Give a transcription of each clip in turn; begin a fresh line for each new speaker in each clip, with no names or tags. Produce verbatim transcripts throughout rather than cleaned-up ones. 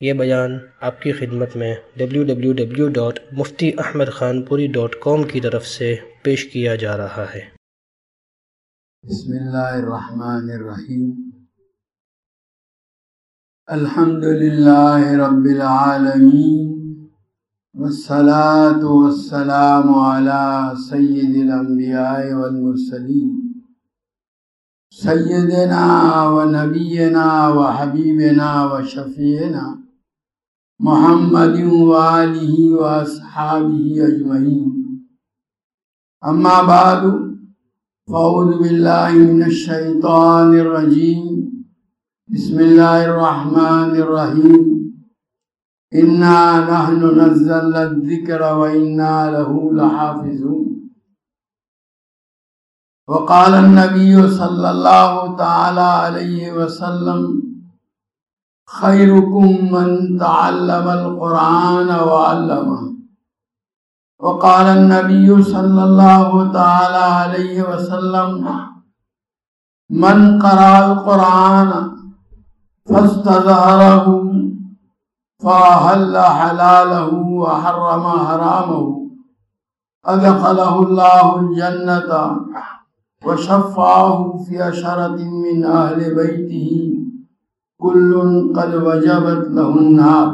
یہ بیان آپ کی خدمت میں W W W dot Mufti Ahmad Khanpuri dot کام کی طرف سے پیش کیا جا رہا ہے۔
بسم اللہ الرحمن الرحیم۔ الحمد للہ رب العالمین والصلاة والسلام علی سید الانبیاء والمرسلین سیدنا و نبینا و حبیبنا و شفیعنا محمد و آلہ و اصحابہ اجمعین، اما بعد فاعوذ باللہ من الشیطان الرجیم، بسم اللہ الرحمن الرحیم۔ انا نحن نزلنا الذکر و انا له لحافظون۔ وقال النبی صلی اللہ تعالی علیہ وسلم خیرکم من تعلم القرآن وعلمہ۔ وقال النبی صلی اللہ تعالی علیہ وسلم من قرأ القرآن فاستظہرہ فأحل حلالہ وحرم حرامہ ادخلہ اللہ الجنة وشفعہ فی عشرۃ من اہل بیتہ کل قد وجبت لہ النار۔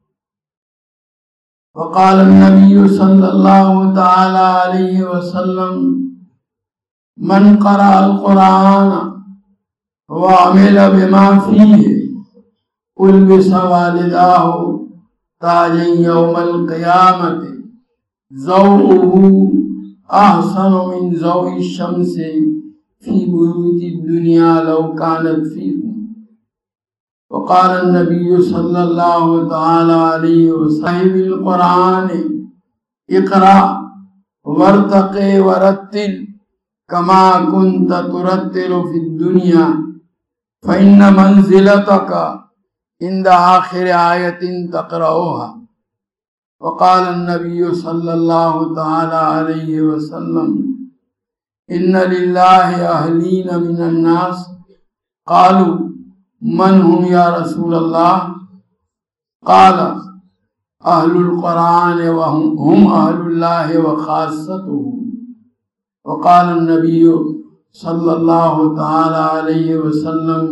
وقال النبی صلی اللہ تعالی علیہ وسلم من قرأ القرآن وعمل بما فیہ البس والداہ تاجا یوم القیامت ضوءہ احسن من ضوء الشمس فی بیوت الدنیا لو کانت فیکم۔ وقال النبی صلی اللہ تعالی علیہ وسلم القرآن اقرأ وارتق ورتل کما کنت ترتل فی الدنیا فإن منزلتک عند آخر آیت تقرأها۔ وقال النبی صلی اللہ تعالی علیہ وسلم ان للہ اہلین من الناس قالوا من هم یا رسول اللہ؟ قال اہل القرآن وهم اہل اللہ وخاصته۔ وقال النبی صلی اللہ تعالی علیہ وسلم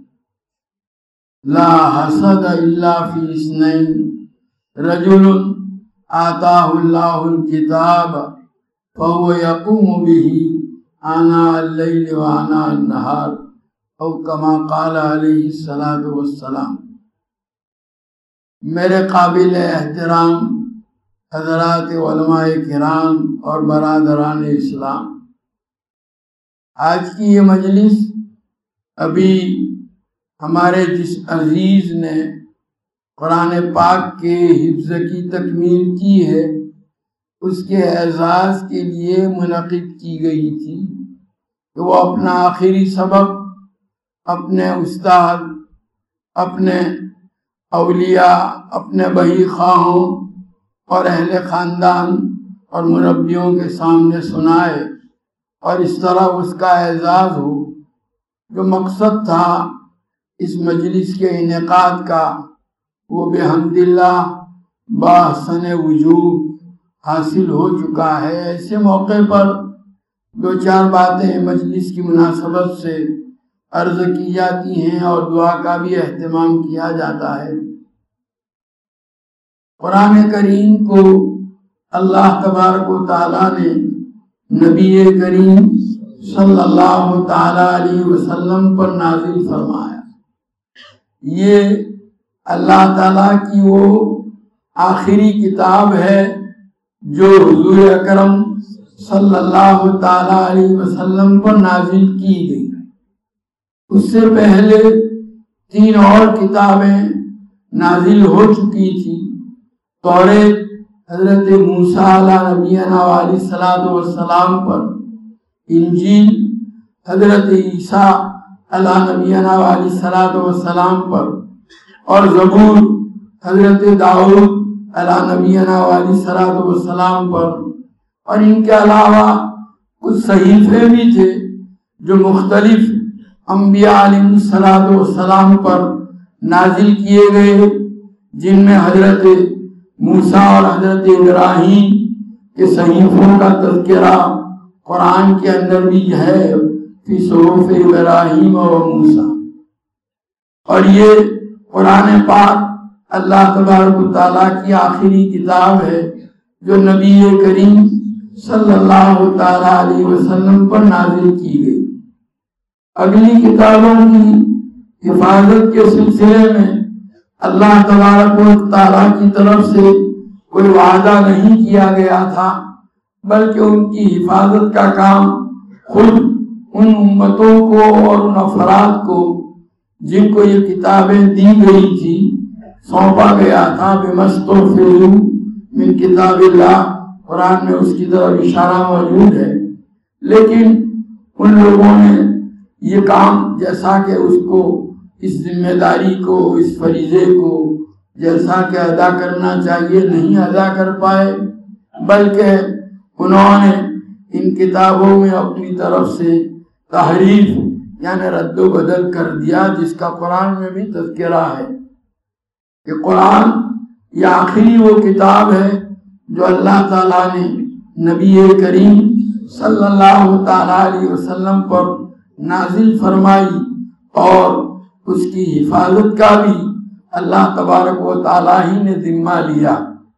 لا حسد الا فی اثنین رجل آتاہ اللہ الکتاب فهو یقوم به آناء اللیل وآناء النہار او کما قال علیہ الصلاۃ والسلام۔ میرے قابل احترام حضرات علماء کرام اور برادران اسلام، آج کی یہ مجلس ابھی ہمارے جس عزیز نے قرآن پاک کے حفظ کی تکمیل کی ہے اس کے اعزاز کے لیے منعقد کی گئی تھی کہ وہ اپنا آخری سبق اپنے استاد، اپنے اولیاء، اپنے بہی خواہوں اور اہل خاندان اور مربیوں کے سامنے سنائے اور اس طرح اس کا اعزاز ہو۔ جو مقصد تھا اس مجلس کے انعقاد کا وہ بحمد اللہ باحسن وجوہ حاصل ہو چکا ہے۔ ایسے موقع پر دو چار باتیں مجلس کی مناسبت سے عرض کی جاتی ہیں اور دعا کا بھی اہتمام کیا جاتا ہے۔ قرآن کریم کو اللہ تبارک و تعالیٰ نے نبی کریم صلی اللہ تعالی علیہ وسلم پر نازل فرمایا۔ یہ اللہ تعالیٰ کی وہ آخری کتاب ہے جو حضور اکرم صلی اللہ تعالی علیہ وسلم پر نازل کی گئی۔ اس سے پہلے تین اور کتابیں نازل ہو چکی تھی۔ توریت حضرت موسیٰ علیہ نبینا علیہ الصلوۃ والسلام پر، انجیل حضرت عیسیٰ علیہ نبینا علیہ الصلوۃ والسلام پر، اور زبور حضرت داؤد علیہ نبینا علیہ الصلوۃ والسلام پر، اور ان کے علاوہ کچھ صحیفے بھی تھے جو مختلف انبیاء علیہ الصلوۃ والسلام پر نازل کیے گئے، جن میں حضرت موسیٰ اور حضرت ابراہیم کے صحیفوں کا تذکرہ قرآن کے اندر بھی ہے، فی صحف ابراہیم و موسیٰ۔ اور یہ قرآن پاک اللہ تبارک و تعالیٰ کی آخری کتاب ہے جو نبی کریم صلی اللہ تعالیٰ علیہ وسلم پر نازل کی گئی۔ اگلی کتابوں کی حفاظت کے سلسلے میں اللہ تبارک و تعالیٰ کی طرف سے کوئی وعدہ نہیں کیا گیا تھا، بلکہ ان کی حفاظت کا کام خود ان امتوں کو اور ان افراد کو جن کو یہ کتابیں دی گئی تھی سونپا گیا تھا۔ بِمَسْتُحْفِظُوا مِن کتاب اللہ، قرآن میں اس کی طرف اشارہ موجود ہے، لیکن ان لوگوں نے یہ کام جیسا کہ اس کو اس ذمہ داری کو، اس فریضے کو جیسا کہ ادا کرنا چاہیے نہیں ادا کر پائے، بلکہ انہوں نے ان کتابوں میں اپنی طرف سے تحریف یعنی رد و بدل کر دیا، جس کا قرآن میں بھی تذکرہ ہے کہ قرآن یہ آخری وہ کتاب ہے جو اللہ تعالیٰ نے نبی کریم صلی اللہ تعالیٰ علیہ وسلم پر نازل فرمائی، اور اس کی حفاظت کا بھی اللہ تبارک و تعالیٰ ہی نے ذمہ لیا۔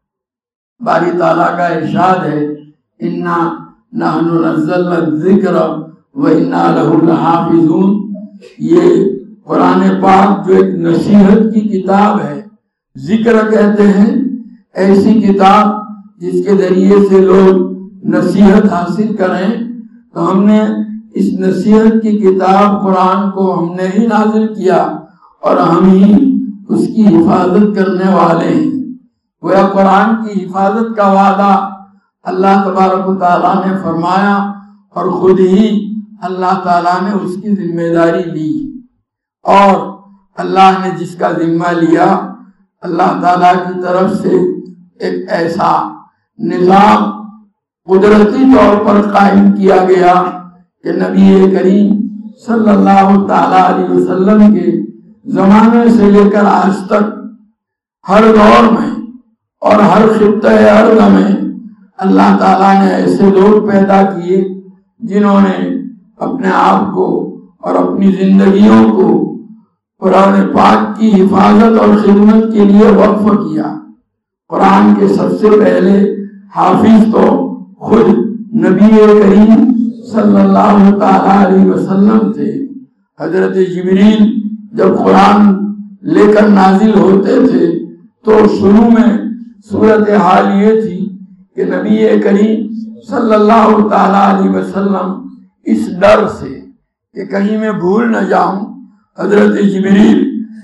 باری تعالیٰ کا ارشاد ہے، اِنَّا نَحْنُ نَزَّلْنَا الذِّكْرَ وَإِنَّا لَهُ لَحَافِظُونَ۔ یہ قرآن پاک جو ایک نصیحت کی کتاب ہے، ذکر کہتے ہیں ایسی کتاب جس کے ذریعے سے لوگ نصیحت حاصل کریں، تو ہم نے اس نصیحت کی کتاب قرآن کو ہم نے ہی نازل کیا اور ہم ہی اس کی حفاظت کرنے والے ہیں۔ گویا قرآن کی حفاظت کا وعدہ اللہ تبارک و تعالیٰ نے فرمایا اور خود ہی اللہ تعالیٰ نے اس کی ذمہ داری لی، اور اللہ نے جس کا ذمہ لیا، اللہ تعالیٰ کی طرف سے ایک ایسا نظام قدرتی طور پر قائم کیا گیا کہ نبی کریم صلی اللہ تعالیٰ علیہ وسلم کے زمانے سے لے کر آج تک ہر دور میں اور ہر خطہ ارض میں اللہ تعالیٰ نے ایسے لوگ پیدا کیے جنہوں نے اپنے آپ کو اور اپنی زندگیوں کو قرآن پاک کی حفاظت اور خدمت کے لیے وقف کیا۔ قرآن کے سب سے پہلے حافظ تو خود نبی کریم صلی اللہ تعالیٰ علیہ وسلم تھے۔ حضرت جبریل جب قرآن لے کر نازل ہوتے تھے تو شروع میں صورتحال یہ تھی کہ نبی کریم صلی اللہ تعالیٰ علیہ وسلم اس ڈر سے کہ کہیں میں بھول نہ جاؤں، حضرت جبریل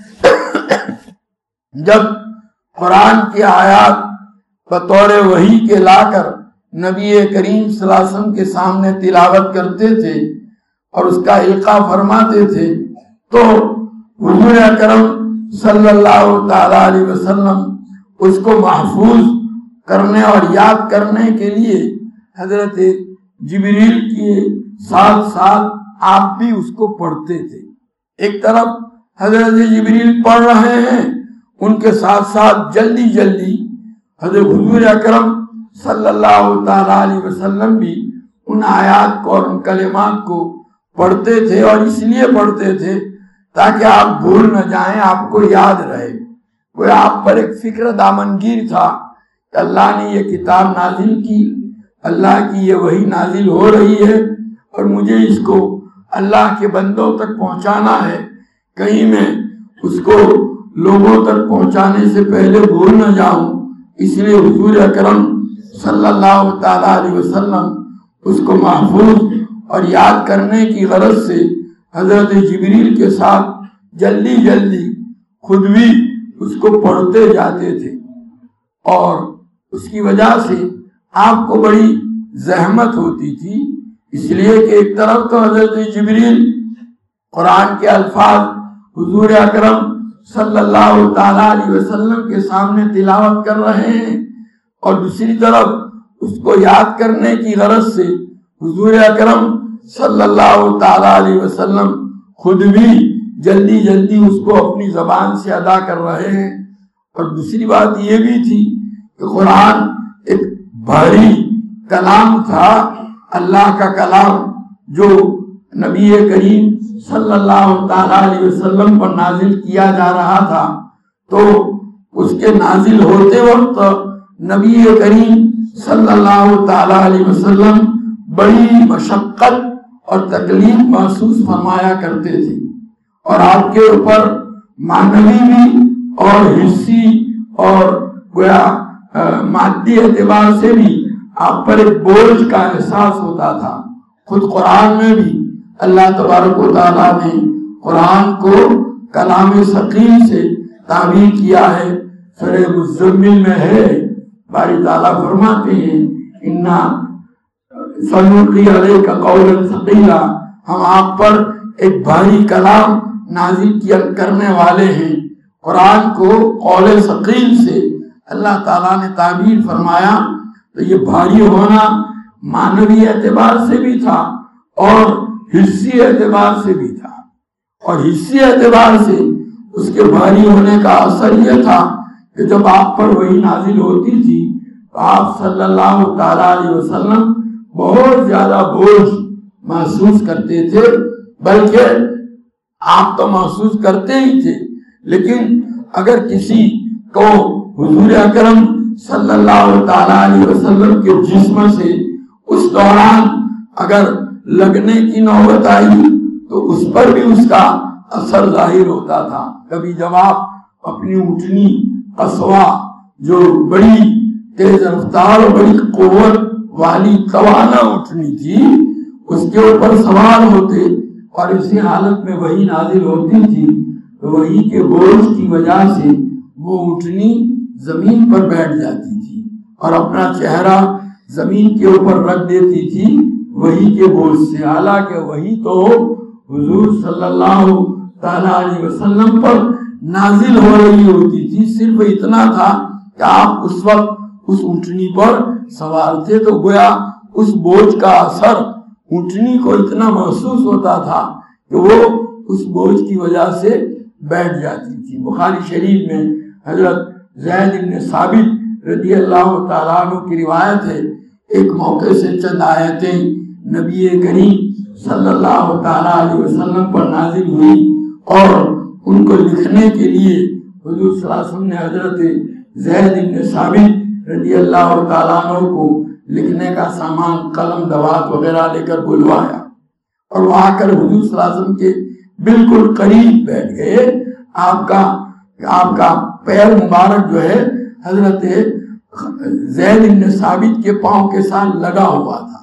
جب قرآن کی آیات بطور وحی کے لا کر نبی کریم صلی اللہ علیہ وسلم کے سامنے تلاوت کرتے تھے اور اس کا القاء فرماتے تھے، تو حضور اکرم صلی اللہ تعالیٰ علیہ وسلم اس کو محفوظ کرنے اور یاد کرنے کے لیے حضرت جبریل کے ساتھ ساتھ آپ بھی اس کو پڑھتے تھے۔ ایک طرف حضرت جبریل پڑھ رہے ہیں، ان کے ساتھ ساتھ جلدی جلدی حضرت حضور اکرم صلی اللہ تعالیٰ علیہ وسلم بھی ان آیات کو اور ان کلمات کو پڑھتے تھے، اور اس لیے پڑھتے تھے تاکہ آپ بھول نہ جائیں، آپ کو یاد رہے۔ کوئی آپ پر ایک فکر دامنگیر تھا کہ اللہ نے یہ کتاب نازل کی، اللہ کی یہ وحی نازل ہو رہی ہے اور مجھے اس کو اللہ کے بندوں تک پہنچانا ہے، کہیں میں اس کو لوگوں تک پہنچانے سے پہلے بھول نہ جاؤں۔ اس لیے حضور اکرم صلی اللہ تعالیٰ علیہ وسلم اس کو محفوظ اور یاد کرنے کی غرض سے حضرت جبریل کے ساتھ جلدی جلدی خود بھی اس کو پڑھتے جاتے تھے، اور اس کی وجہ سے آپ کو بڑی زحمت ہوتی تھی، اس لیے کہ ایک طرف تو حضرت جبریل قرآن کے الفاظ حضور اکرم صلی اللہ تعالیٰ علیہ وسلم کے سامنے تلاوت کر رہے ہیں، اور دوسری طرف اس کو یاد کرنے کی غرض سے حضور اکرم صلی اللہ تعالیٰ علیہ وسلم خود بھی جلدی جلدی اس کو اپنی زبان سے ادا کر رہے ہیں، اور دوسری بات یہ بھی تھی کہ قرآن ایک بھاری کلام تھا، اللہ کا کلام جو نبی کریم صلی اللہ تعالیٰ علیہ وسلم پر نازل کیا جا رہا تھا، تو اس کے نازل ہوتے وقت نبی کریم صلی اللہ تعالیٰ علیہ وسلم بڑی مشقت اور تکلیف محسوس فرمایا کرتے تھے، اور آپ کے اوپر معنوی بھی اور حصی اور گویا مادی اعتبار سے بھی آپ پر ایک بوجھ کا احساس ہوتا تھا۔ خود قرآن میں بھی اللہ تبارک و تعالیٰ نے قرآن کو کلام ثقیل سے تعبیر کیا ہے۔ سورہ مزمل میں ہے، باری تعالیٰ فرماتے ہیں اِنَّا سَنُلْقِي عَلَيْكَ قَوْلًا ثَقِيلًا، ہم آپ پر ایک بھاری کلام نازل کیا کرنے والے ہیں۔ قرآن کو قول ثقیل سے اللہ تعالیٰ نے تعبیر فرمایا، تو یہ بھاری ہونا معنوی اعتبار سے بھی تھا اور حصی اعتبار سے بھی تھا، اور حصی اعتبار سے اس کے بھاری ہونے کا اثر یہ تھا کہ جب آپ پر وحی نازل ہوتی تھی تو آپ صلی اللہ تعالیٰ علیہ وسلم بہت زیادہ بوجھ محسوس کرتے تھے، بلکہ آپ تو محسوس کرتے ہی تھے، لیکن اگر کسی کو حضور اکرم صلی اللہ تعالیٰ علیہ وسلم کے جسم سے اس دوران اگر لگنے کی نوبت آئی تو اس پر بھی اس کا اثر ظاہر ہوتا تھا۔ کبھی جب آپ اپنی اونٹنی قصوہ جو بڑی تیز رفتار اور بڑی قوت والی توانا اونٹنی تھی اس کے اوپر سوار ہوتے اور اسی حالت میں وحی نازل ہوتی تھی تو وحی کے بوجھ کی وجہ سے وہ اونٹنی زمین پر بیٹھ جاتی تھی اور اپنا چہرہ زمین کے اوپر رکھ دیتی تھی وحی کے بوجھ سے، حالانکہ وحی تو حضور صلی اللہ تعالیٰ علیہ وسلم پر نازل ہو رہی ہوتی تھی، صرف اتنا تھا کہ آپ اس وقت اس اونٹنی پر سوار تھے تو گویا اس بوجھ کا اثر اونٹنی کو اتنا محسوس ہوتا تھا کہ وہ اس بوجھ کی وجہ سے بیٹھ جاتی تھی۔ بخاری شریف میں حضرت زید بن ثابت رضی اللہ تعالیٰ عنہ کی روایت ہے، ایک موقع سے چند آیتیں نبی کریم صلی اللہ تعالیٰ علیہ وسلم پر نازل ہوئی اور ان کو لکھنے کے لیے حضور صلی اللہ علیہ وسلم نے حضرت زید بن ثابت رضی اللہ تعالیٰ عنہ کو لکھنے کا سامان قلم دوات وغیرہ لے کر بلوایا اور وہ آ کر حضور صلی اللہ علیہ وسلم کے بالکل قریب بیٹھ گئے۔ آپ کا آپ کا پیر مبارک جو ہے حضرت زید بن ثابت کے پاؤں کے ساتھ لگا ہوا تھا۔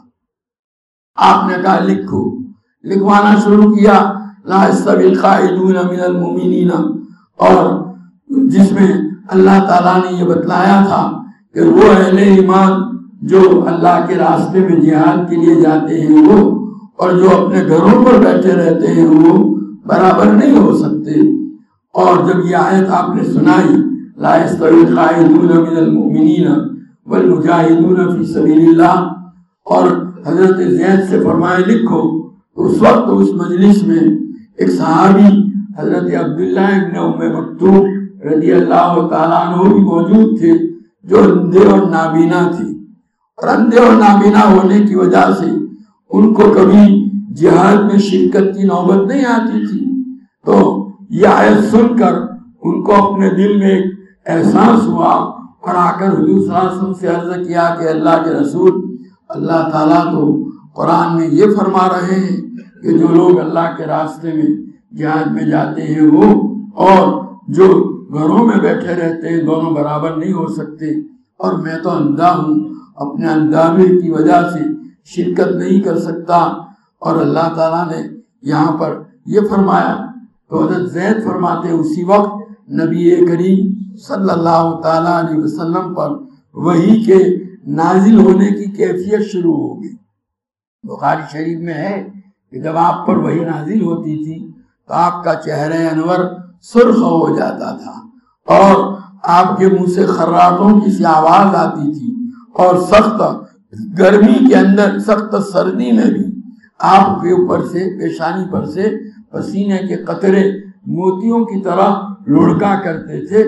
آپ نے کہا لکھو، لکھوانا شروع کیا، لا يستوي القاعدون من المؤمنین، اور جس میں اللہ تعالیٰ نے یہ بتلایا تھا کہ وہ اہل ایمان جو اللہ کے راستے میں جہاد کے لیے جاتے ہیں وہ اور جو اپنے گھروں پر بیٹھے رہتے ہیں وہ برابر نہیں ہو سکتے۔ اور جب یہ آیت آپ نے سنائی لا يستوي القاعدون من المؤمنین والمجاہدون فی سبیل اللہ، اور حضرت زید سے فرمائے لکھو، تو اس وقت اس مجلس میں ایک صحابی حضرت عبداللہ ابن ام مکتوم رضی اللہ تعالیٰ عنہ بھی موجود تھے جو اندھے اور نابینا تھے، اور اندھے اور نابینا ہونے کی وجہ سے ان کو کبھی جہاد میں شرکت کی نوبت نہیں آتی تھی۔ تو یہ آیت سن کر ان کو اپنے دل میں ایک احساس ہوا اور آ کر حضور صلی اللہ علیہ وسلم سے عرض کیا کہ اللہ کے رسول، اللہ تعالیٰ تو قرآن میں یہ فرما رہے ہیں کہ جو لوگ اللہ کے راستے میں جہاد میں جاتے ہیں وہ اور جو گھروں میں بیٹھے رہتے ہیں دونوں برابر نہیں ہو سکتے، اور میں تو اندھا ہوں، اپنے اندھاپے کی وجہ سے شرکت نہیں کر سکتا، اور اللہ تعالیٰ نے یہاں پر یہ فرمایا۔ تو حضرت زید فرماتے اسی وقت نبی کریم صلی اللہ تعالیٰ علیہ وسلم پر وحی کے نازل ہونے کی کیفیت شروع ہو گئی۔ بخاری شریف میں ہے کہ جب آپ پر وحی نازل ہوتی تھی تو آپ کا چہرہ انور سرخ ہو جاتا تھا اور آپ کے منہ سے خراٹوں کی سی آواز آتی تھی، اور سخت گرمی کے اندر سخت سردی میں بھی آپ کے اوپر سے پیشانی پر سے پسینے کے قطرے موتیوں کی طرح لڑکا کرتے تھے۔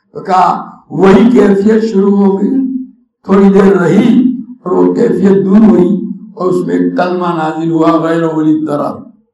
تو کہا وہی کیفیت شروع ہو گئی، تھوڑی دیر رہی اور وہ کیفیت دور ہوئی اور اس میں ایک کلمہ نازل ہوا غیر اولی ضرر،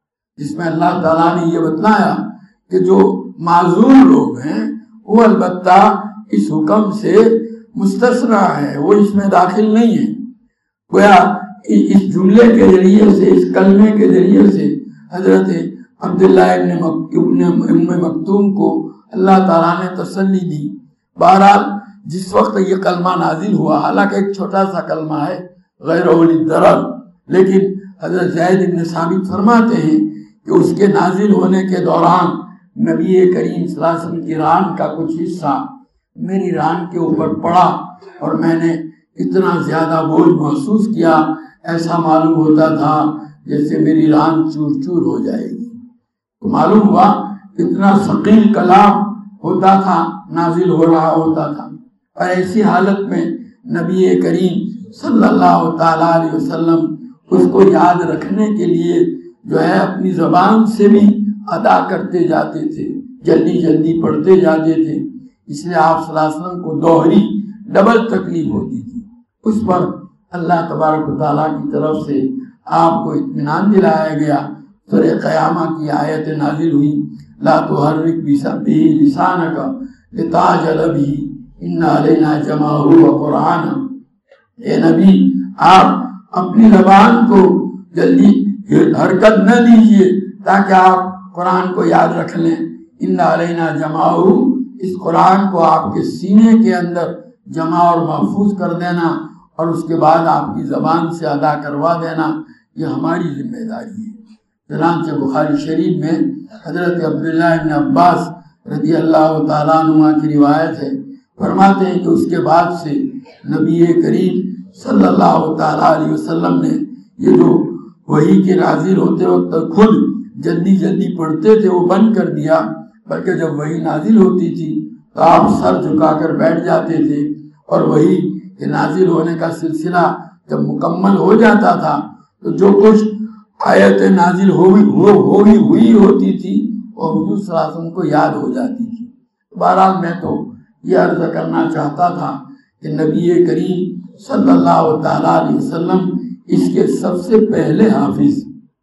جس میں اللہ تعالیٰ نے یہ بتلایا کہ جو معذور لوگ ہیں وہ البتہ اس حکم سے مستثنی ہے، وہ اس میں داخل نہیں ہے۔ گویا اس جملے کے ذریعے سے، اس کلمے کے ذریعے سے حضرت عبداللہ ابن ام مکتوم کو اللہ تعالیٰ نے تسلی دی۔ بہرحال جس وقت یہ کلمہ نازل ہوا، حالانکہ ایک چھوٹا سا کلمہ ہے غیر اولی ضرر، لیکن حضرت زید بن ثابت فرماتے ہیں کہ اس کے نازل ہونے کے دوران نبی کریم صلی اللہ علیہ وسلم کی ران کا کچھ حصہ میری ران کے اوپر پڑا اور میں نے اتنا زیادہ بوجھ محسوس کیا، ایسا معلوم ہوتا تھا جیسے میری ران چور چور ہو جائے گی۔ تو معلوم ہوا اتنا ثقیل کلام ہوتا تھا، نازل ہو رہا ہوتا تھا، اور ایسی حالت میں نبی کریم صلی اللہ تعالیٰ علیہ وسلم اس کو یاد رکھنے کے لیے جو ہے اپنی زبان سے بھی ادا کرتے جاتے تھے، جلدی جلدی پڑھتے جاتے تھے، اس لیے آپ صلی اللہ علیہ وسلم کو دوہری ڈبل تکلیف ہوتی تھی۔ اس پر اللہ تبارک و تعالیٰ کی طرف سے آپ کو اطمینان دلایا گیا۔ سورہ قیامہ کی آیت نازل ہوئی، لا تحرک بہ لسانک لتعجل بہ ان علینا جمعہ وقرآن۔ اے نبی، آپ اپنی زبان کو جلدی حرکت نہ دیجیے تاکہ آپ قرآن کو یاد رکھ لیں۔ ان علینا جمعہ، اس قرآن کو آپ کے سینے کے اندر جمع اور محفوظ کر دینا اور اس کے بعد آپ کی زبان سے ادا کروا دینا، یہ ہماری ذمہ داری ہے۔ چنانچہ بخاری شریف میں حضرت عبداللہ ابن عباس رضی اللہ تعالیٰ عنہ کی روایت ہے، فرماتے ہیں کہ اس کے بعد سے نبی کریم صلی اللہ تعالیٰ علیہ وسلم نے یہ جو وحی کے نازل ہوتے وقت خود جلدی جلدی پڑھتے تھے وہ بند کر دیا، بلکہ جب وحی نازل ہوتی تھی تو آپ سر جھکا کر بیٹھ جاتے تھے، اور وحی کے نازل ہونے کا سلسلہ جب مکمل ہو جاتا تھا تو جو کچھ آیت نازل ہوئی ہوئی ہوئی ہوتی تھی وہ حضور صلی اللہ علیہ وسلم کو یاد ہو جاتی تھی۔ بہرحال میں تو یہ عرض کرنا چاہتا تھا کہ نبی کریم صلی اللہ تعالیٰ علیہ وسلم اس کے سب سے پہلے حافظ،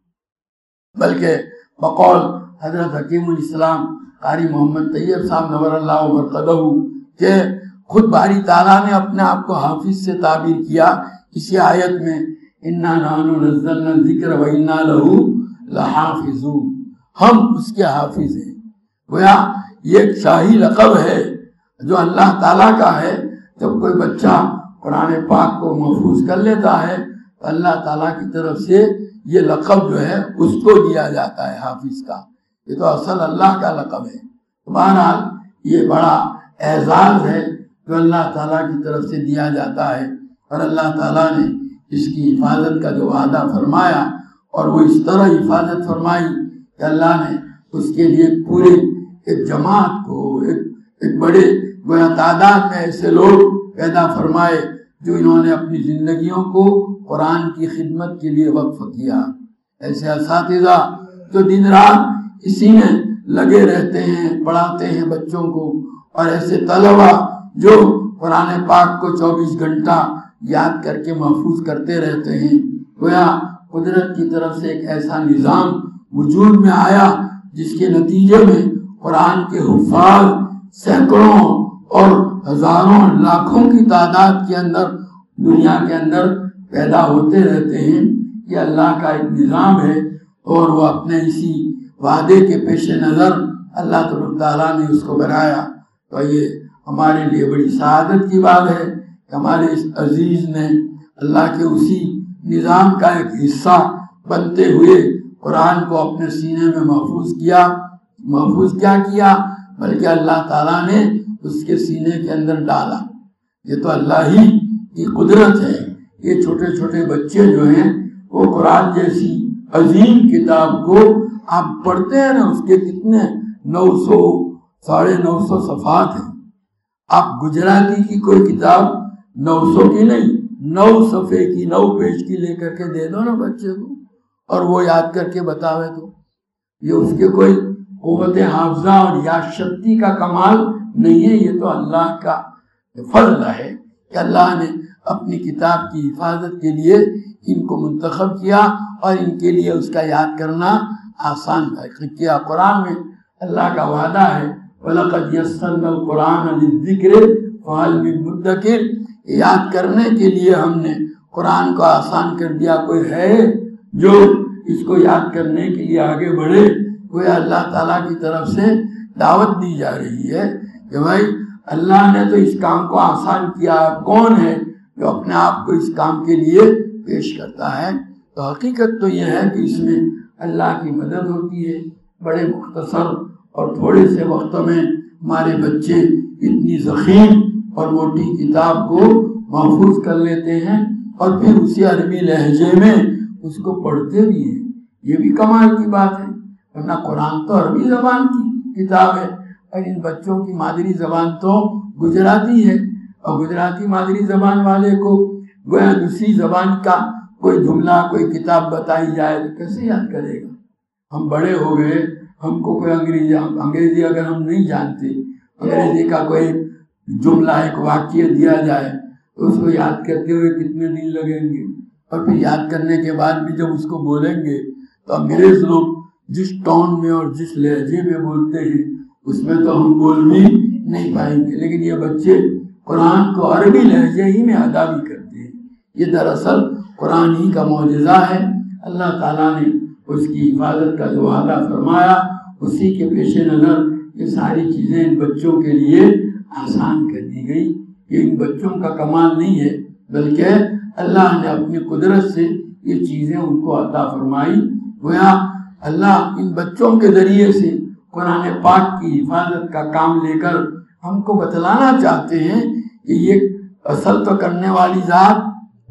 بلکہ بقول حضرت حکیم الاسلام قاری محمد طیب صاحب نور اللہ برکتہ کہ خود باری تعالیٰ نے اپنے آپ کو حافظ سے تعبیر کیا اسی آیت میں، اِنَّا نَحْنُ نَزَّلْنَا الذِّكْرَ وَإِنَّا لَهُ لَحَافِظُونَ، ہم اس کے حافظ ہیں۔ گویا یہ ایک شاہی لقب ہے جو اللہ تعالیٰ کا ہے۔ جب کوئی بچہ قرآن پاک کو محفوظ کر لیتا ہے تو اللہ تعالیٰ کی طرف سے یہ لقب جو ہے اس کو دیا جاتا ہے حافظ کا، یہ تو اصل اللہ کا لقب ہے۔ بہرحال یہ بڑا اعزاز ہے جو اللہ تعالیٰ کی طرف سے دیا جاتا ہے، اور اللہ تعالیٰ نے اس کی حفاظت کا جو وعدہ فرمایا اور وہ اس طرح حفاظت فرمائی کہ اللہ نے اس کے لیے پورے ایک جماعت کو، ایک ایک بڑے گویا تعداد میں ایسے لوگ پیدا فرمائے جو انہوں نے اپنی زندگیوں کو قرآن کی خدمت کے لیے وقف کیا۔ ایسے اساتذہ جو دن رات اسی میں لگے رہتے ہیں، پڑھاتے ہیں بچوں کو، اور ایسے طلبہ جو قرآن پاک کو چوبیس گھنٹہ یاد کر کے محفوظ کرتے رہتے ہیں۔ گویا قدرت کی طرف سے ایک ایسا نظام وجود میں آیا جس کے نتیجے میں قرآن کے حفاظ سینکڑوں اور ہزاروں لاکھوں کی تعداد کے اندر دنیا کے اندر پیدا ہوتے رہتے ہیں۔ یہ اللہ کا ایک نظام ہے، اور وہ اپنے اسی وعدے کے پیش نظر اللہ تبارک تعالیٰ نے اس کو بنایا۔ تو یہ ہمارے لیے بڑی سعادت کی بات ہے کہ ہمارے اس عزیز نے اللہ کے اسی نظام کا ایک حصہ بنتے ہوئے قرآن کو اپنے سینے میں محفوظ کیا۔ محفوظ کیا کیا بلکہ اللہ تعالیٰ نے اس کے سینے کے اندر ڈالا۔ یہ تو اللہ ہی کی قدرت ہے۔ یہ چھوٹے چھوٹے بچے جو ہیں وہ قرآن جیسی عظیم کتاب کو آپ پڑھتے ہیں نا، اس کے کتنے نو سو ساڑھے نو سو صفحات ہیں۔ آپ گجراتی کی کوئی کتاب نو سو کی نہیں، نو صفحے کی، نو پیج کی لے کر کے دے دو نا بچے کو، اور وہ یاد کر کے بتاوے تو یہ اس کے کوئی قوت حافظہ اور یاد شکتی کا کمال نہیں ہے، یہ تو اللہ کا فضل ہے کہ اللہ نے اپنی کتاب کی حفاظت کے لیے ان کو منتخب کیا اور ان کے لیے اس کا یاد کرنا آسان کیا۔ قرآن میں اللہ کا وعدہ ہے وَلَقَدْ يَسَّرْنَا الْقُرْآنَ لِلذِّكْرِ فَهَلْ مِن مُدَّكِرٍ، یاد کرنے کے لیے ہم نے قرآن کو آسان کر دیا، کوئی ہے جو اس کو یاد کرنے کے لیے آگے بڑھے؟ وہ اللہ تعالیٰ کی طرف سے دعوت دی جا رہی ہے کہ بھائی اللہ نے تو اس کام کو آسان کیا، کون ہے جو اپنے آپ کو اس کام کے لیے پیش کرتا ہے؟ تو حقیقت تو یہ ہے کہ اس میں اللہ کی مدد ہوتی ہے۔ بڑے مختصر اور تھوڑے سے وقت میں ہمارے بچے اتنی ضخیم اور موٹی کتاب کو محفوظ کر لیتے ہیں اور پھر اسی عربی لہجے میں اس کو پڑھتے بھی ہیں، یہ بھی کمال کی بات ہے، ورنہ قرآن تو عربی زبان کی کتاب ہے اور ان بچوں کی مادری زبان تو گجراتی ہے، اور گجراتی مادری زبان والے کو گویا دوسری زبان کا کوئی جملہ کوئی کتاب بتائی جائے تو کیسے یاد کرے گا؟ ہم بڑے ہو گئے، ہم کو کوئی انگریزی انگریزی اگر ہم نہیں جانتے، انگریزی کا کوئی جملہ ایک واقعہ دیا جائے تو اس کو یاد کرتے ہوئے کتنے دن لگیں گے، اور پھر یاد کرنے کے بعد بھی جب اس کو بولیں گے تو انگریز لوگ جس ٹون میں اور جس لہجے میں بولتے ہیں اس میں تو ہم بول بھی نہیں پائیں گے، لیکن یہ بچے قرآن کو عربی لہجے ہی میں ادا بھی کرتے ہیں۔ یہ دراصل قرآن ہی کا معجزہ ہے، اللہ تعالیٰ نے اس کی حفاظت کا جو وعدہ فرمایا اسی کے پیش نظر یہ ساری چیزیں ان بچوں کے لیے آسان کر دی گئی۔ یہ ان بچوں کا کمال نہیں ہے بلکہ اللہ نے اپنی قدرت سے یہ چیزیں ان کو عطا فرمائی۔ گویا اللہ ان بچوں کے ذریعے سے قرآن پاک کی حفاظت کا کام لے کر ہم کو بتلانا چاہتے ہیں کہ یہ اصل تو کرنے والی ذات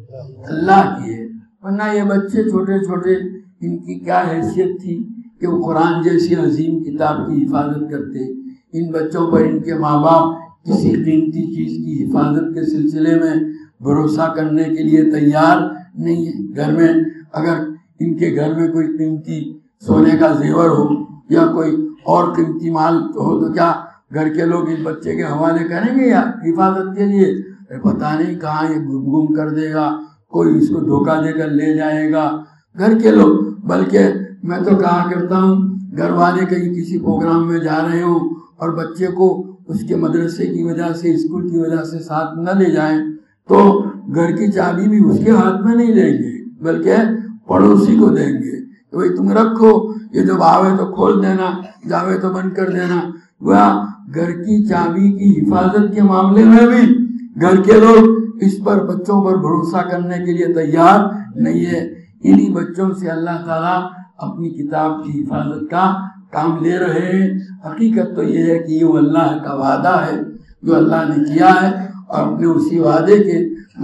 اللہ کی ہے، ورنہ یہ بچے چھوٹے چھوٹے ان کی کیا حیثیت تھی کہ وہ قرآن جیسی عظیم کتاب کی حفاظت کرتے۔ ان بچوں پر ان کے ماں باپ کسی قیمتی چیز کی حفاظت کے سلسلے میں بھروسہ کرنے کے لیے تیار نہیں ہے۔ گھر میں اگر ان کے گھر میں کوئی قیمتی سونے کا زیور ہو یا کوئی اور قیمتی مال ہو تو کیا گھر کے لوگ اس بچے کے حوالے کریں گے یا حفاظت کے لیے؟ پتہ نہیں کہاں یہ گم کر دے گا، کوئی اس کو دھوکہ دے کر لے جائے گا گھر کے لوگ۔ بلکہ میں تو کہا کرتا ہوں گھر والے کہیں کسی پروگرام میں جا رہے ہوں اور بچے کو اس کے مدرسے کی وجہ سے اسکول کی وجہ سے ساتھ نہ لے جائیں تو گھر کی چابی بھی اس کے ہاتھ میں نہیں دیں گے بلکہ پڑوسی کو دیں گے کہ بھائی تم رکھو، یہ جب آوے تو کھول دینا، جاوے تو بند کر دینا۔ گویا گھر کی چابی کی حفاظت کے معاملے میں بھی گھر کے لوگ اس پر بچوں پر بھروسہ کرنے کے لیے تیار نہیں ہے۔ انہی بچوں سے اللہ تعالیٰ اپنی کتاب کی حفاظت کا کام لے رہے ہیں۔ حقیقت تو یہ ہے کہ یہ اللہ کا وعدہ ہے جو اللہ نے کیا ہے، اور اپنے اسی وعدے کے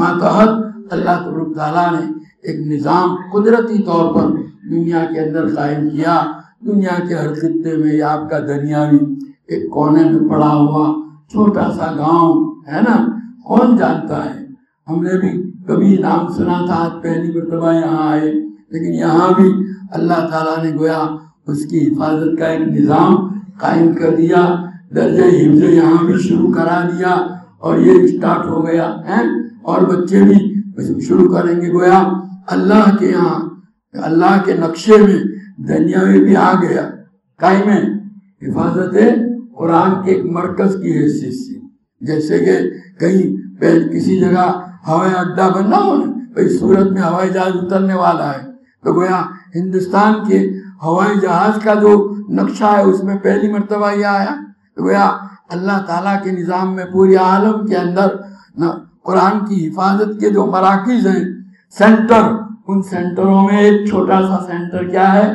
ماتحت اللہ تبارک تعالیٰ نے ایک نظام قدرتی طور پر دنیا کے اندر قائم کیا۔ دنیا کے ہر خطے میں یا آپ کا دنیاوی ایک کونے میں پڑا ہوا چھوٹا سا گاؤں ہے نا، کون جانتا ہے؟ ہم نے بھی کبھی نام سنا تھا، آج پہلی مرتبہ یہاں آئے، لیکن یہاں بھی اللہ تعالیٰ نے گویا اس کی حفاظت کا ایک نظام قائم کر دیا، درجہ حفظ یہاں بھی شروع کرا دیا اور یہ اسٹارٹ ہو گیا ہے، اور بچے بھی شروع کریں گے۔ گویا اللہ کے یہاں اللہ کے نقشے میں دنیاوی بھی آ گیا قائم ہے، حفاظت قرآن کے ایک مرکز کی حیثیت سے۔ جیسے کہ کہیں پہلے کسی جگہ ہوائی اڈا بننا ہو نا، بھائی سورت میں ہوائی جہاز اترنے والا ہے تو گویا ہندوستان کے ہوائی جہاز کا جو نقشہ ہے اس میں پہلی مرتبہ یہ آیا۔ تو گویا اللہ تعالیٰ کے نظام میں پوری عالم کے اندر قرآن کی حفاظت کے جو مراکز ہیں، سینٹر، ان سینٹروں میں ایک چھوٹا سا سینٹر کیا ہے؟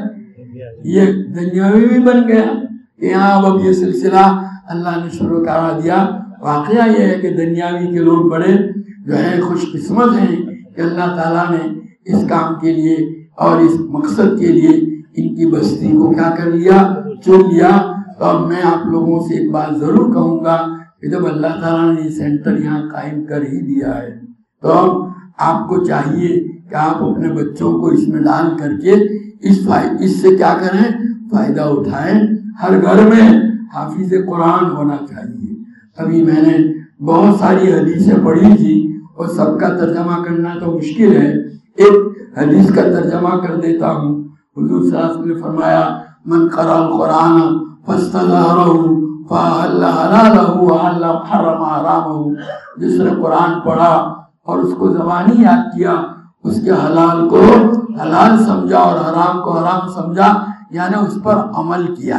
یہ دنیاوی بھی بن گیا کہ یہاں اب یہ سلسلہ اللہ نے شروع کرا دیا۔ واقعہ یہ ہے کہ دنیاوی کے لوگ بڑے جو ہے خوش قسمت ہیں کہ اللہ تعالیٰ نے اس کام کے لیے اور اس مقصد کے لیے ان کی بستی کو کیا کر لیا، چن لیا۔ تو اب میں آپ لوگوں سے ایک بات ضرور کہوں گا کہ جب اللہ تعالیٰ نے یہ سینٹر یہاں قائم کر ہی دیا ہے تو اب آپ کو چاہیے کہ آپ اپنے بچوں کو اس میں ڈال کر کے اس اس سے کیا کریں، فائدہ اٹھائیں۔ ہر گھر میں حافظ قرآن ہونا چاہیے، ابھی میں نے بہت ساری حدیثیں پڑھی تھی اور سب کا ترجمہ کرنا تو مشکل ہے، ایک حدیث کا ترجمہ کر دیتا ہوں۔ حضور صلی اللہ علیہ وسلم نے فرمایا من قرأ القرآن فاستظہرہ فأحل حلالہ وحرم حرامہ، جس نے قرآن پڑھا اور اس کو زبانی یاد کیا، اس کے حلال کو حلال سمجھا اور حرام کو حرام سمجھا، یعنی اس پر عمل کیا۔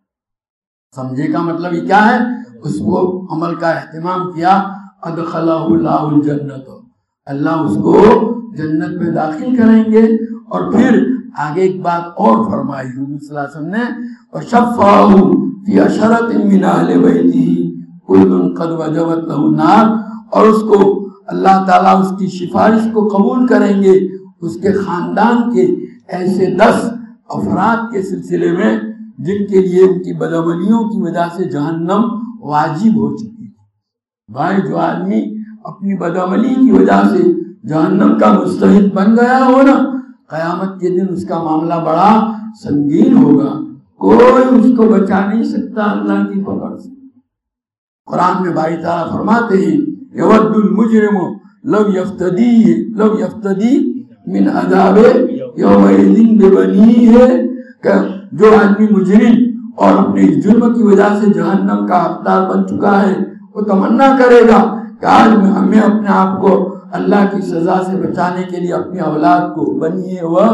سمجھے کا مطلب یہ کیا ہے؟ اس کو عمل کا اہتمام کیا۔ ادخلہ اللہ الجنت، اللہ اس کو جنت میں داخل کریں گے۔ اور پھر آگے ایک بات اور فرمائی حضور صلی اللہ علیہ وسلم نے، وشفعہ فی عشرۃ من اہل بیتہ کل قد وجبت لہ النار، اور اس کو اللہ تعالیٰ اس کی سفارش کو قبول کریں گے اس کے خاندان کے ایسے دس افراد کے سلسلے میں جن کے لیے ان کی بدعملیوں کی وجہ سے جہنم واجب ہو چکی ہے۔ بھائی جو آدمی اپنی بدعملی کی وجہ سے جہنم کا مستحق بن گیا ہو نا، قیامت کے دن اس کا معاملہ بڑا سنگین ہوگا، کوئی اس کو بچا نہیں سکتا اللہ کی پکڑ سے۔ قرآن میں باری تعالیٰ فرماتے ہیں یود المجرم لو یفتدی لو یفتدی من عذاب یومئذ ببنیہ، کہ جو آدمی مجرم اور اپنے جرم کی وجہ سے جہنم کا حقدار بن چکا ہے وہ تمنا کرے گا کہ آج ہمیں اپنے آپ کو اللہ کی سزا سے بچانے کے لیے اپنی اولاد کو بنیے وہ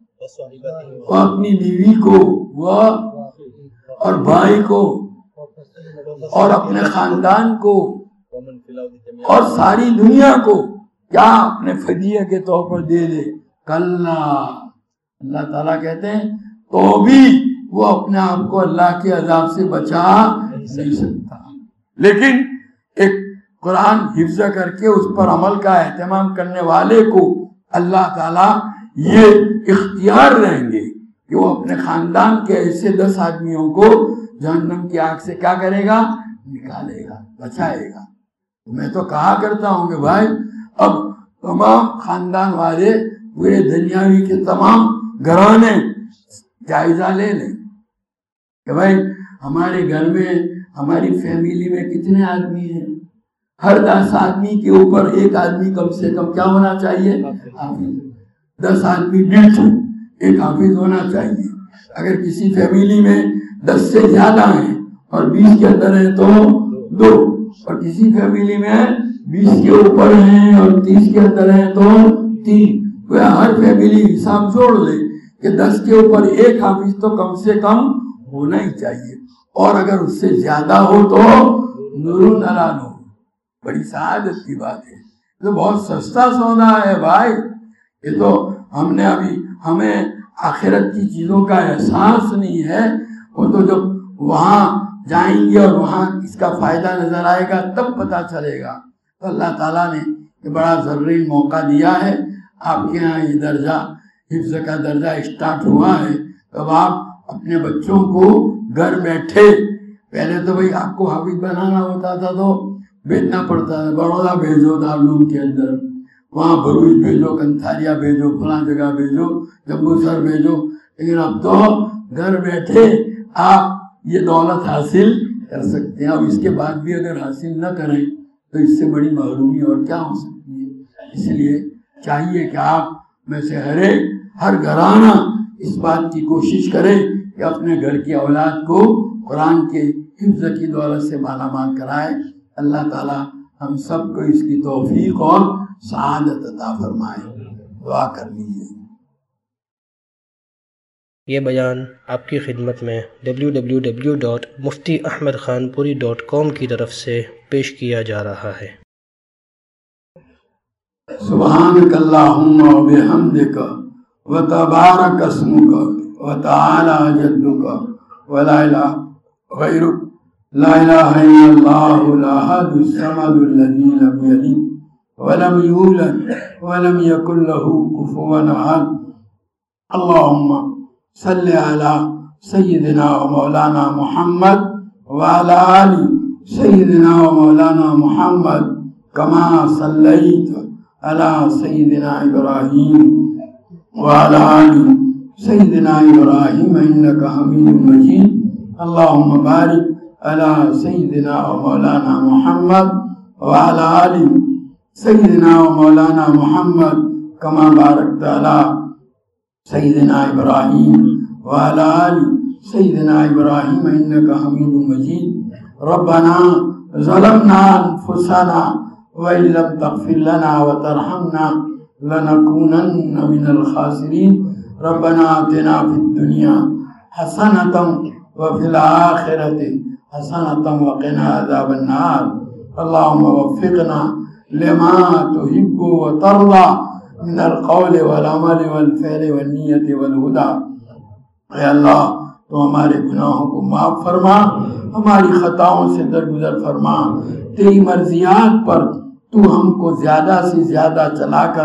اپنی بیوی کو وہ اور بھائی کو اور اپنے خاندان کو اور ساری دنیا کو کیا اپنے فدیہ کے طور پر دے دے۔ کلا، اللہ تعالیٰ کہتے ہیں تو بھی وہ اپنے آپ کو اللہ کے عذاب سے بچا نہیں سکتا، لیکن ایک قرآن حفظ کر کے اس پر عمل کا اہتمام کرنے والے کو اللہ تعالیٰ یہ اختیار رہیں گے کہ وہ اپنے خاندان کے ایسے دس آدمیوں کو جہنم کی آگ سے کیا کرے گا؟ نکالے گا، بچائے گا۔ میں تو کہا کرتا ہوں کہ بھائی اب تمام خاندان والے پورے دنیاوی کے تمام گھرانے جائزہ لے لیں کہ بھائی ہمارے گھر میں ہماری فیملی میں کتنے آدمی ہیں، ہر دس آدمی کے اوپر ایک آدمی کم سے کم کیا ہونا چاہیے؟ حافظ۔ دس آدمی ڈیڑھ ایک حافظ ہونا چاہیے۔ اگر کسی فیملی میں دس سے زیادہ ہیں اور بیس کے اندر ہیں تو دو، اور کسی فیملی میں بیس کے اوپر ہیں اور تیس کے اندر ہیں تو تین۔ ہر فیملی حساب جوڑ لے کہ دس کے اوپر ایک حافظ تو کم سے کم ہونا ہی چاہیے، اور اگر اس سے زیادہ ہو تو نور نران ہو۔ بڑی سعادت کی بات ہے، تو بہت سستا سودا ہے بھائی۔ یہ تو ہم نے ابھی ہمیں آخرت کی چیزوں کا احساس نہیں ہے، وہ تو جب وہاں جائیں گے اور وہاں اس کا فائدہ نظر آئے گا تب پتہ چلے گا۔ تو اللہ تعالیٰ نے یہ بڑا ضروری موقع دیا ہے۔ آپ کے یہاں یہ درجہ حفظ کا درجہ اسٹارٹ ہوا ہے، تب آپ اپنے بچوں کو گھر بیٹھے، پہلے تو بھائی آپ کو حافظ بنانا ہوتا تھا تو بھیجنا پڑتا تھا، بڑودا بھیجو دارالعلوم کے اندر، وہاں بروچ بھیجو، کنتھاریا بھیجو، فلاں جگہ بھیجو، جموں سر بھیجو، لیکن اب تو گھر بیٹھے آپ یہ دولت حاصل کر سکتے ہیں۔ اب اس کے بعد بھی اگر حاصل نہ کریں تو اس سے بڑی محرومی اور کیا ہو سکتی ہے۔ اس لیے چاہیے کہ آپ میں سے ہر ایک ہر گھرانہ اس بات کی کوشش کرے کہ اپنے گھر کی اولاد کو قرآن کے حفظ کی دولت سے مالا مال کرائے۔ اللہ تعالیٰ ہم سب کو اس کی توفیق اور سعادت عطا فرمائے۔ دعا کر لیجیے۔
یہ بیان آپ کی خدمت میں W W W dot Mufti Ahmad Khanpuri dot کام کی طرف سے پیش کیا جا رہا ہے۔
سبحانک اللہم و بحمدک و تبارک اسمک و تعالی جدک و لا الہ غیرک لا الہ الا اللہ الاحد الصمد الذی لم یلد ولم یولد ولم یکن له کفوا احد۔ اللہم صلی علی سیدنا و مولانا محمد وعلی آل سیدنا و مولانا محمد کما صلیت علی سیدنا ابراہیم وعلی آل سیدنا ابراہیم انک حمید مجید۔ اللہم بارک علی سیدنا و مولانا محمد وعلی آل سیدنا و مولانا محمد کما بارکت علی سیدنا ابراہیم وعلی آل سیدنا ابراہیم انک حمید مجید ربنا ظلمنا انفسنا وإن لم تغفر لنا وترحمنا لنكونن من الخاسرين ربنا آتنا في الدنيا حسنة وفي الآخرة حسنة وقنا عذاب النار اللهم وفقنا لما تحب وترضى من القول والعمل والفعل والنية والهدى اے اللہ تو ہمارے گناہوں کو معاف فرما، ہماری خطاؤں سے درگزر فرما، تیری مرضیات پر تو ہم کو زیادہ سے زیادہ چلا کر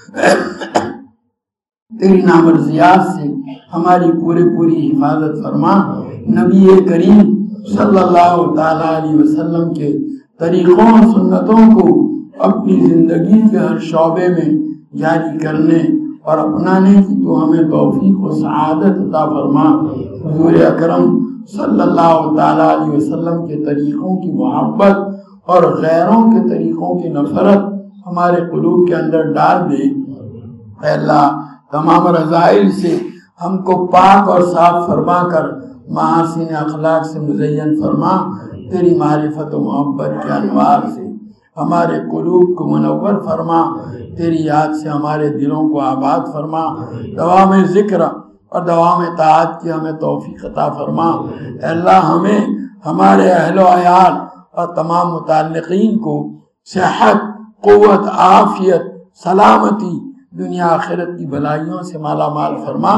تیری نامرضیات سے ہماری پورے پوری حفاظت فرما۔ نبی کریم صلی اللہ تعالیٰ علیہ وسلم کے طریقوں سنتوں کو اپنی زندگی کے ہر شعبے میں جاری کرنے اور اپنانے کی تو ہمیں توفیق و سعادت عطا فرما۔ حضور اکرم صلی اللہ تعالیٰ علیہ وسلم کے طریقوں کی محبت اور غیروں کے طریقوں کی نفرت ہمارے قلوب کے اندر ڈال دے۔ اے اللہ تمام رذائل سے ہم کو پاک اور صاف فرما کر محاسن اخلاق سے مزین فرما، تیری معرفت و محبت کے انوار سے ہمارے قلوب کو منور فرما، تیری یاد سے ہمارے دلوں کو آباد فرما، دوام ذکر اور دوام طاعت کی ہمیں توفیق عطا فرما۔ اے اللہ ہمیں، ہمارے اہل و عیال اور تمام متعلقین کو صحت، قوت، عافیت، سلامتی، دنیا آخرت کی بھلائیوں سے مالا مال فرما۔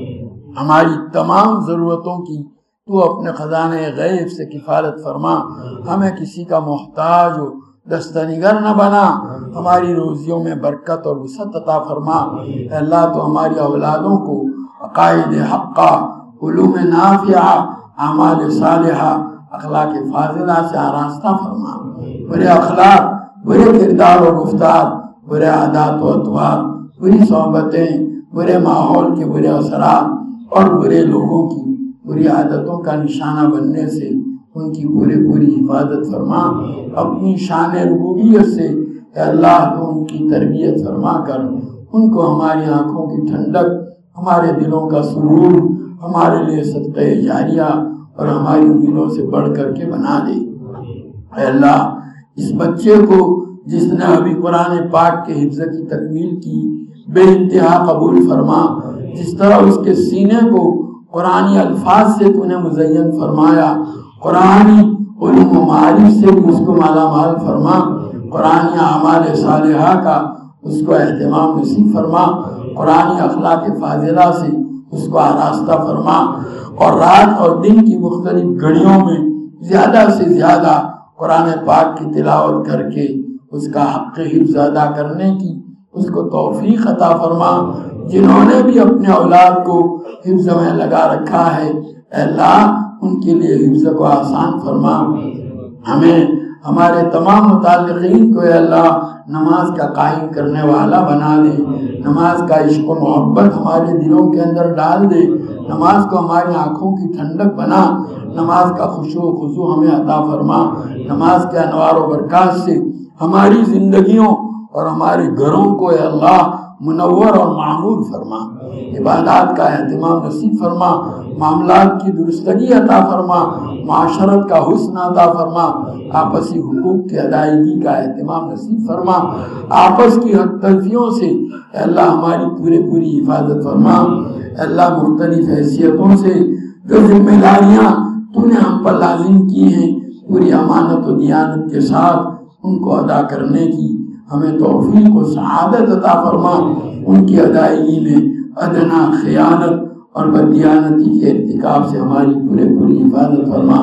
ہماری تمام ضرورتوں کی تو اپنے خزانے غیب سے کفالت فرما، ہمیں کسی کا محتاج و دستنگر نہ بنا، ہماری روزیوں میں برکت اور وسعت عطا فرما۔ اے اللہ تو ہماری اولادوں کو عقائد حقہ، علوم نافعہ، اعمال صالحہ، اخلاق فاضلہ سے آراستہ فرما۔ برے اخلاق، برے کردار و گفتار، برے عادات و اطوار، بری صحبتیں، برے ماحول کے برے اثرات اور برے لوگوں کی بری عادتوں کا نشانہ بننے سے ان کی پورے پوری حفاظت فرما۔ اپنی شان ربوبیت سے اے اللہ تو ان کی تربیت فرما کر ان کو ہماری آنکھوں کی ٹھنڈک، ہمارے دلوں کا سرور، ہمارے لیے صدقہ جاریہ اور ہماری امیدوں سے بڑھ کر کے بنا دے۔ اے اللہ اس بچے کو جس نے ابھی قرآن پاک کے حفظ کی تکمیل کی بے انتہا قبول فرما، جس طرح اس کے سینے کو قرآنی الفاظ سے تو نے مزین فرمایا، قرآنی علوم و معارف سے بھی اس کو مالا مال فرما، قرآنی اعمال صالحہ کا اس کو اہتمام نصیب فرما، قرآنی اخلاق فاضلہ سے اس کو آراستہ فرما، اور رات اور دن کی مختلف گھڑیوں میں زیادہ سے زیادہ قرآن پاک کی تلاوت کر کے اس کا حق حفظ ادا کرنے کی اس کو توفیق عطا فرما۔ جنہوں نے بھی اپنے اولاد کو حفظ میں لگا رکھا ہے اے اللہ ان کے لیے حفظ کو آسان فرما۔ ہمیں، ہمارے تمام متعلقین کو اے اللہ نماز کا قائم کرنے والا بنا دے، نماز کا عشق و محبت ہمارے دلوں کے اندر ڈال دے، نماز کو ہماری آنکھوں کی ٹھنڈک بنا، نماز کا خشوع و خضوع ہمیں عطا فرما، نماز کے انوار و برکات سے ہماری زندگیوں اور ہمارے گھروں کو اے اللہ منور اور معمور فرما، عبادات کا اہتمام نصیب فرما، معاملات کی درستگی عطا فرما، معاشرت کا حسن عطا فرما، آپسی حقوق کی ادائیگی کا اہتمام نصیب فرما، آپس کی حق تلفیوں سے اے اللہ ہماری پورے پوری حفاظت فرما۔ اے اللہ مختلف حیثیتوں سے جو ذمہ داریاں تو نے ہم پر لازم کی ہیں پوری امانت و دیانت کے ساتھ ان کو ادا کرنے کی ہمیں توفیق و سعادت عطا فرما، ان کی ادائیگی میں ادنا خیانت اور بددیانتی کے ارتکاب سے ہماری پورے پوری حفاظت فرما۔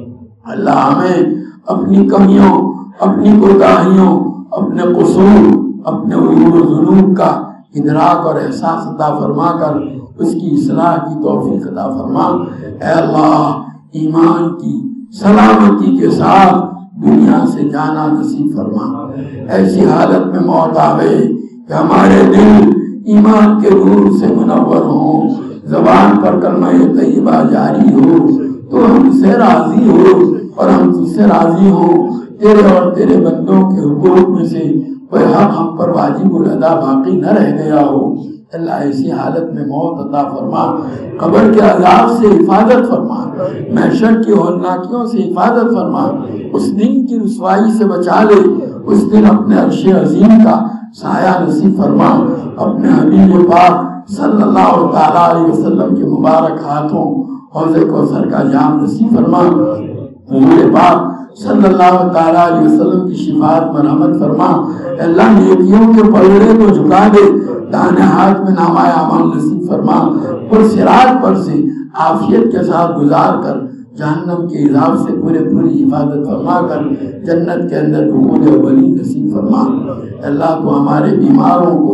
اللہ ہمیں اپنی کمیوں، اپنی کوتاہیوں، اپنے قصور، اپنے عیوب و ذنوب کا ادراک اور احساس عطا فرما کر اس کی اصلاح کی توفیق عطا فرما۔ اے اللہ ایمان کی سلامتی کے ساتھ دنیا سے جانا نصیب فرما، ایسی حالت میں موت آوے کہ ہمارے دل ایمان کے نور سے منور ہوں، زبان پر کلمہ طیبہ جاری ہو، تو ہم سے راضی ہو اور ہم تجھ سے راضی ہوں. تیرے اور تیرے بندوں کے حقوق میں سے کوئی حق ہم پر واجب الادا باقی نہ رہ گیا ہو. اللہ ایسی حالت میں موت عطا فرما، قبر کے عذاب سے حفاظت فرما، محشر کی ہولناکیوں سے حفاظت فرما، اس دن کی رسوائی سے بچا لے. اس دن اپنے عرش عظیم کا سایہ نصیب فرما. اپنے حبیب پاک صلی اللہ تعالیٰ علیہ وسلم کے مبارک ہاتھوں حوض کوثر کا جام نصیب فرما. حضور پاک صلی اللہ تعالیٰ علیہ وسلم کی شفاعت مرحمت فرما. اللہ نیکیوں کے پلڑے کو جھکا دے، دانے ہاتھ میں نامہ اعمال نصیب فرما. پر صراط پر سے عافیت کے ساتھ گزار کر جہنم کے عذاب سے پورے پوری حفاظت فرما کر جنت کے اندر دخول اولی نصیب فرما. اللہ تو ہمارے بیماروں کو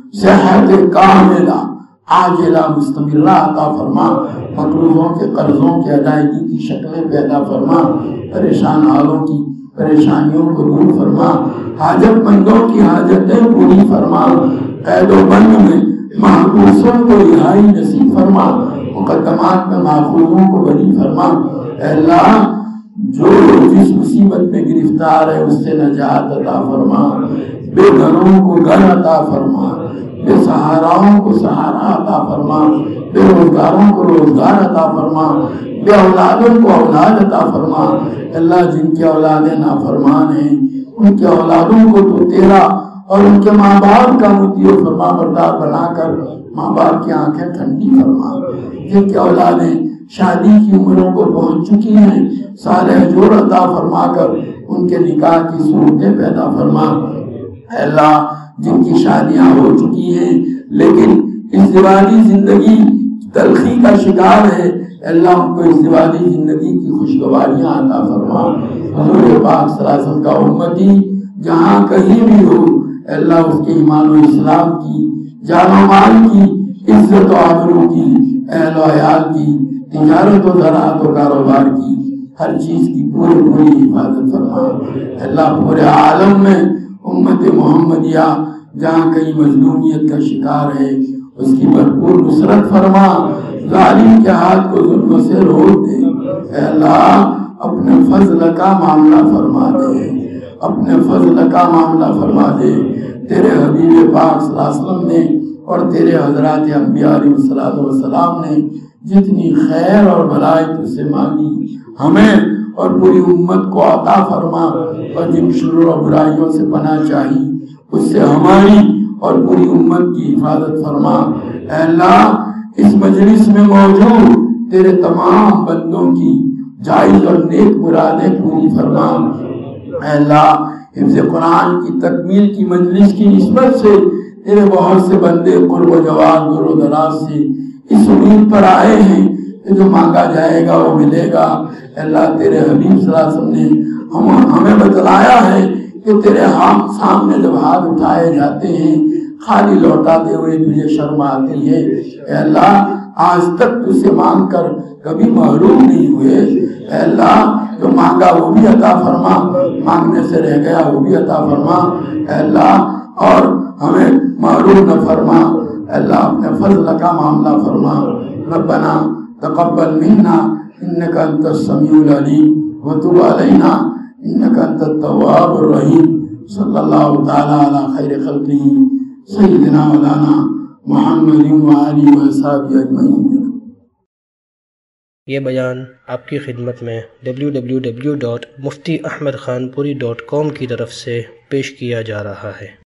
صحت کاملہ عاجلہ مستمرہ عطا فرما. مقروضوں کے قرضوں کی ادائیگی کی شکلیں پیدا فرما. پریشان حالوں کی پریشانیوں کو دور فرما. حاجت مندوں کی حاجتیں پوری فرما. قید و بند میں محبوسوں کو رہائی نصیب فرما. مقدمات میں محفوظوں کو بری فرما. اے اللہ جو جس مصیبت میں گرفتار ہے اس سے نجات عطا فرما. بے گھروں کو گھر عطا فرما، بے سہاراؤں کو سہارا عطا فرما، بے روزگاروں کو روزگار عطا فرما، بے اولادوں کو اولاد عطا فرما. اللہ جن کی اولادیں نافرمان ہیں ان کے اولادوں کو تو تیرا اور ان کے ماں باپ کا مطیع و فرما بردار بنا کر ماں باپ کی آنکھیں ٹھنڈی فرما. جن کی اولادیں شادی کی عمروں کو پہنچ چکی ہیں صالح جوڑ عطا فرما کر ان کے نکاح کی صورتیں پیدا فرما. اے اللہ جن کی شادیاں ہو چکی ہیں لیکن ازدواجی زندگی تلخی کا شکار ہے، اللہ ان کو ازدواجی زندگی کی خوشگواریاں عطا فرما. حضور پاک صلی اللہ علیہ وسلم کا امتی جہاں کہیں بھی ہو، اللہ اس کے ایمان و اسلام کی، جان و مال کی، عزت و آبرو کی، اہل و عیال کی، تجارت و زراعت و کاروبار کی، ہر چیز کی پوری پوری حفاظت فرما. اللہ پورے عالم میں امت محمدیہ جہاں کہیں مظلومیت کا شکار ہے اس کی بھرپور نصرت فرما. ظالم کے ہاتھ کو ظلم سے روک دے. اے اللہ اپنے فضل کا معاملہ فرما دے، اپنے فضل کا معاملہ فرما دے. تیرے حبیب پاک صلی اللہ علیہ وسلم نے اور تیرے حضرات انبیاء علیہ السلام نے جتنی خیر اور بھلائی تجھ سے مانگی ہمیں اور پوری امت کو عطا فرما. اور جن شرور و برائیوں سے پناہ چاہی اس سے ہماری اور پوری امت کی حفاظت فرما. اے اللہ اس مجلس میں موجود تیرے تمام بندوں کی جائز اور نیک مرادیں پوری فرما. اے اللہ حفظ قرآن کی تکمیل کی مجلس کی نسبت سے تیرے بہت سے بندے قرب و جوار دور و دراز سے اس امید پر آئے ہیں کہ جو مانگا جائے گا وہ ملے گا. اللہ تیرے حبیب صلی اللہ علیہ وسلم نے ہم ہمیں بتلایا ہے کہ تیرے ہاتھ سامنے جب ہاتھ اٹھائے جاتے ہیں خالی لوٹاتے ہوئے تجھے شرم آتی ہے. اے اللہ آج تک تجھ سے مانگ کر کبھی محروم نہیں ہوئے. اے اللہ جو مانگا وہ بھی عطا فرما، مانگنے سے رہ گیا وہ بھی عطا فرما. اے اللہ اور ہمیں محروم نہ فرما. اے اللہ اپنے فضل کا معاملہ فرما. ربنا تقبل منا انك انت السميع العليم وتب علينا انك انت التواب الرحيم. صلی اللہ تعالی علی خیر خلقہ سیدنا مولانا محمد وآلہ وصحبہ اجمعین.
یہ بیان آپ کی خدمت میں W W W dot Mufti Ahmad Khanpuri dot کام کی طرف سے پیش کیا جا رہا ہے.